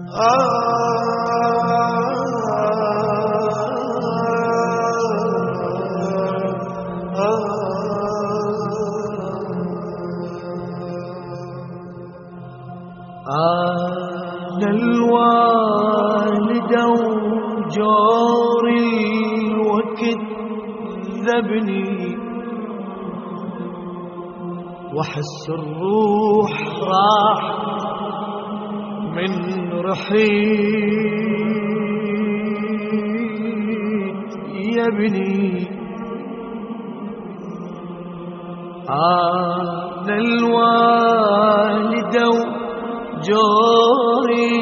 أنا الوالد وجاري وكذبني وحس الروح راح من رحيت يا ابني. أنا الوالد وجاري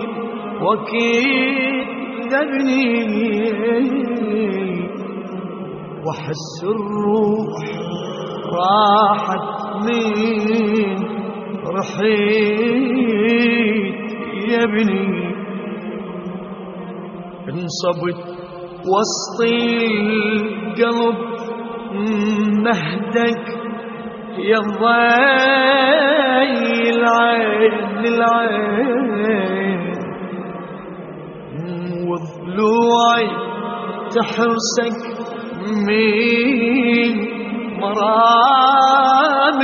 وكذبني وحس الروح راحت من رحيت يا ابني. انصبت وسط القلب مهدك يا ضي العين العين وضلوعي تحرسك من مرام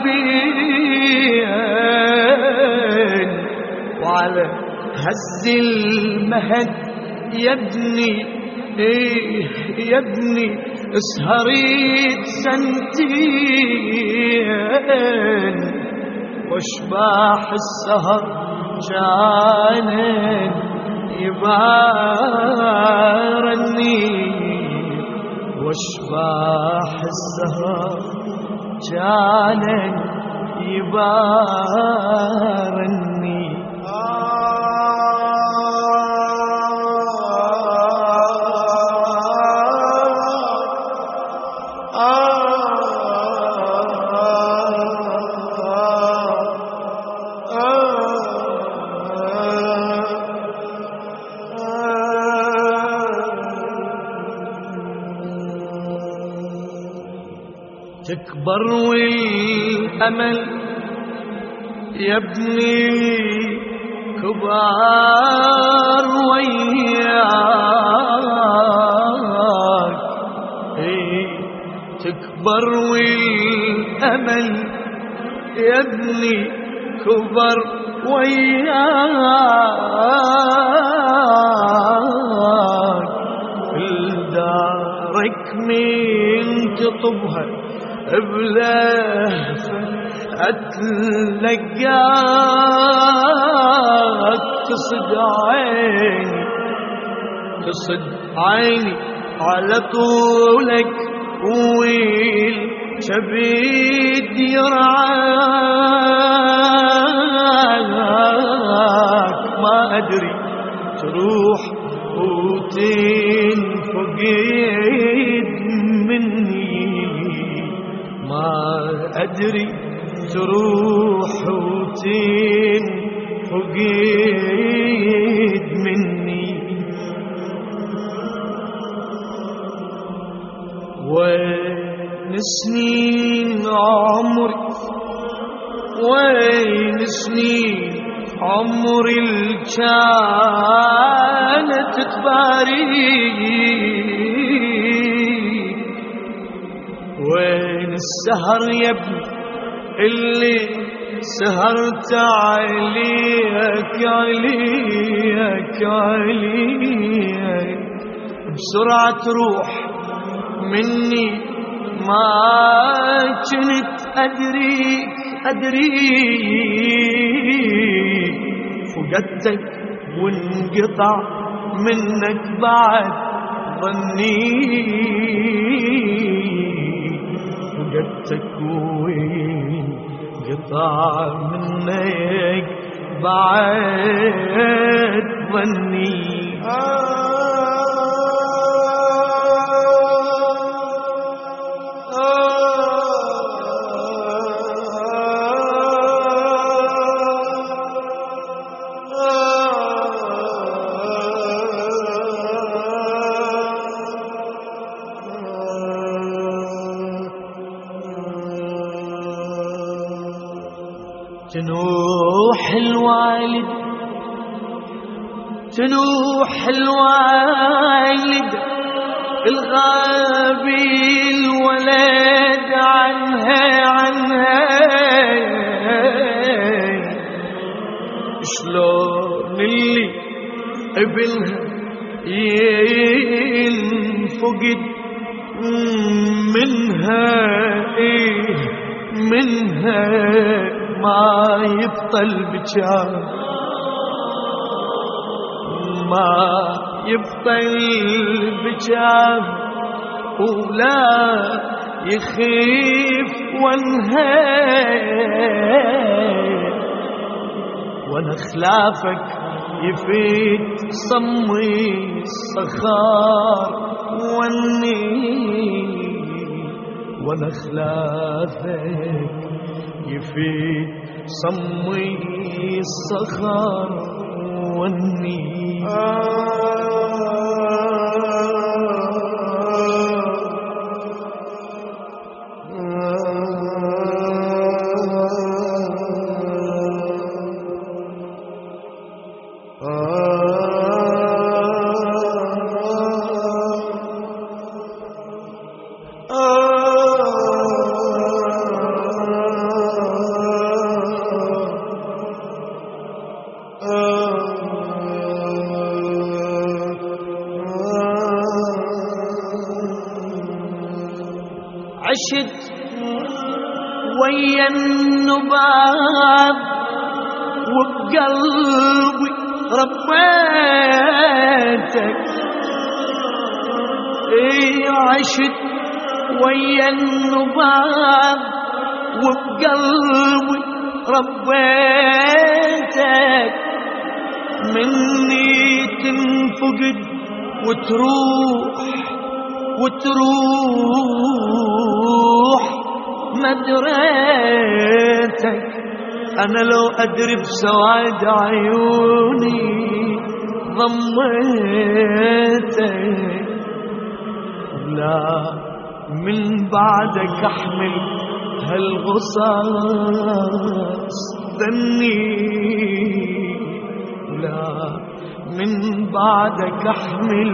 البين وعلى هز المهد يا ابني يا ابني اسهريت سنتين واشباح السهر كان يبارني واشباح السهر كان يبارني. تكبر والأمل يا ابني كبار وياك. تكبر والأمل يا ابني كبر وياك. الدارك من تطبها بلهفة أتلقاك تصد عيني تصد عيني على طولك والكبد يرعاك. ما أدري تروح وتنفقد مني ما أدري تروح وتنفقد مني. وين سنين عمري وين سنين عمري اللي كانت تباريك. وين السهر يا ابني اللي سهرت عليك عليك عليك. بسرعة تروح مني ما كنت أدريك أدريك. فقدتك وانقطع منك بعد ظني. فقدتك وانقطع منك بعد ظني. جنوح الوالد تنوح الوالد الغابي الولد عنها شلون اللي ابنها ينفقد منها منها ما يبطل بجاه ما يبطل بجاه ولا يخيف وانا خلافك يفيد صمي الصخار وانا خلافك يفيد صمي الصخار عشت ويا النباب وبقلبي ربيتك عشت ويا النباب وبقلبي ربيتك مني تنفقد وتروح مدريتك أنا لو أدري بسواد عيوني ضميتك لا من بعدك أحمل هالغصاص ذني لا من بعدك أحمل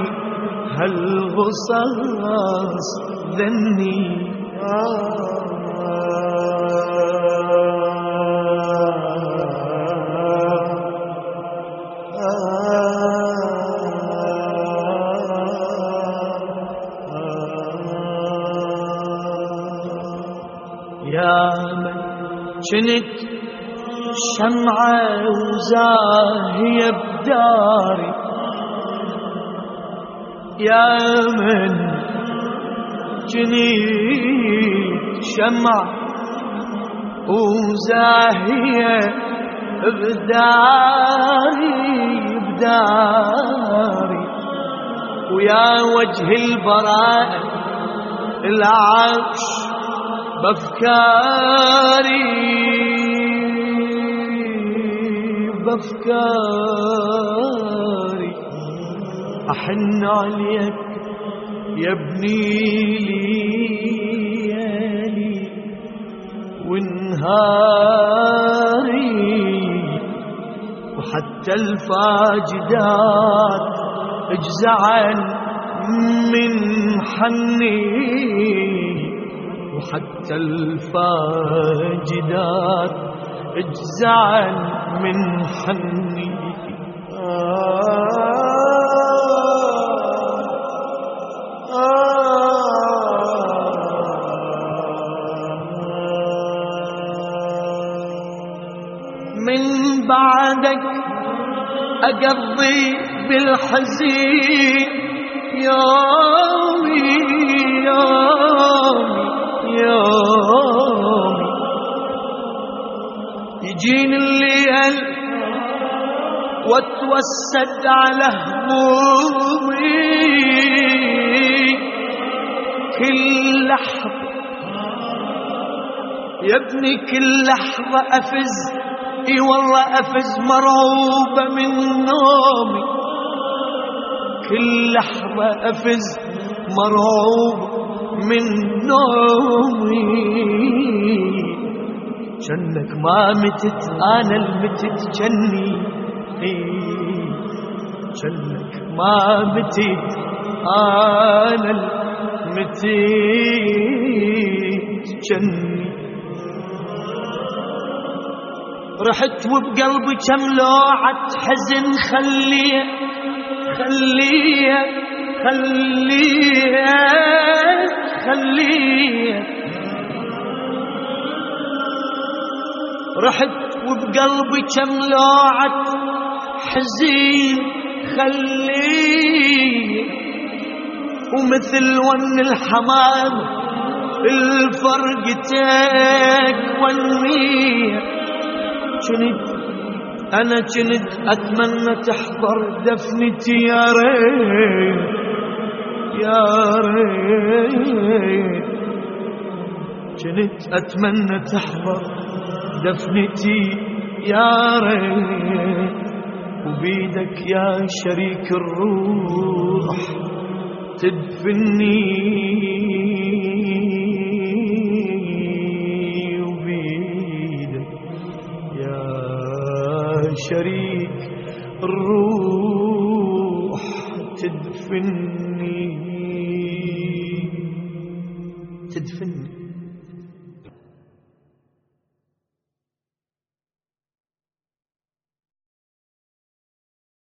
هالغصاص ذني يا من جنت شمعة وزاهية بداري يا من جنيت شمعة وزاهية بداري ويا وجه البراءة العفش بأفكاري أحن عليك يا ابني ليالي ونهاري وحتى الفاجدات اجزعن من حني وحتى الفاجدات اجزعن من حني من بعدك أقضي بالحزين يومي يجيني الليل واتوسد على همومي كل لحظة يا ابني كل لحظة أفز والله أفز مرعوبة من نومي كل لحظة أفز مرعوبة من نومي جنك ما متت أنا المتت جني جنك ما متيت أنا المتيت جني. رحت وبقلبي كم لوعة حزن خليه خليه خليه خليه. رحت وبقلبي كم لوعة حزين خليه. ومثل ون الحمام الفرقتك ونيه. أنا كنت أتمنى تحضر دفنتي يا ريت يا ريت. كنت أتمنى تحضر دفنتي يا ريت. وبيدك يا شريك الروح تدفني. وبيدك يا شريك الروح تدفني.